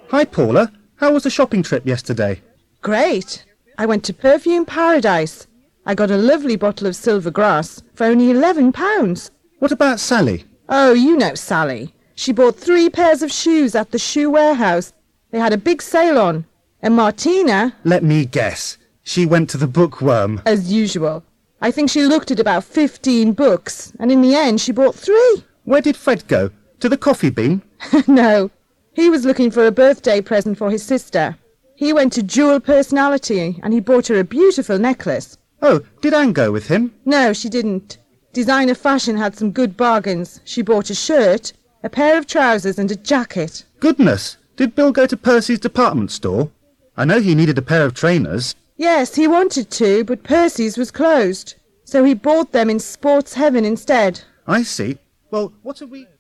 Hi, Paula. How was the shopping trip yesterday? Great. I went to Perfume Paradise. I got a lovely bottle of silver grass for only £11. What about Sally? Oh, you know Sally. She bought 3 pairs of shoes at the shoe warehouse. They had a big sale on. And Martina... Let me guess. She went to the bookworm. As usual. I think she looked at about 15 books, and in the end she bought 3. Where did Fred go? To the coffee bean? No. He was looking for a birthday present for his sister. He went to Jewel Personality, and he bought her a beautiful necklace. Oh, did Anne go with him? No, she didn't. Designer Fashion had some good bargains. She bought a shirt, a pair of trousers and a jacket. Goodness! Did Bill go to Percy's department store? I know he needed a pair of trainers. Yes, he wanted to, but Percy's was closed. So he bought them in Sports Heaven instead. I see. Well, what have we...